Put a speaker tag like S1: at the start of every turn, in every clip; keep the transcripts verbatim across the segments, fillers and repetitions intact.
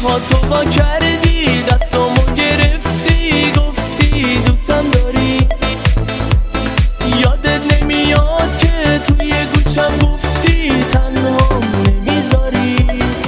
S1: ها تو با کردی، دستامو گرفتی گفتی دوستم داری. یادت نمیاد که توی گوشم گفتی تنهام نمیذاری.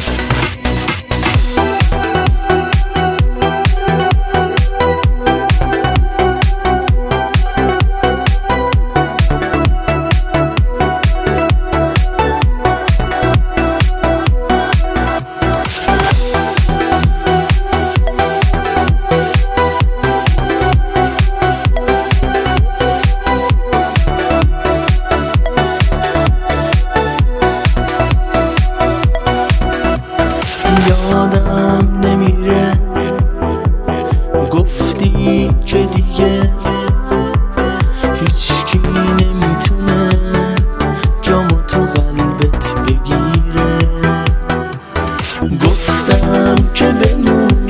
S1: یادم نمیره گفتی که دیگه هیچکی نمیتونه جامو تو قلبت بگیره. گفتم که بمون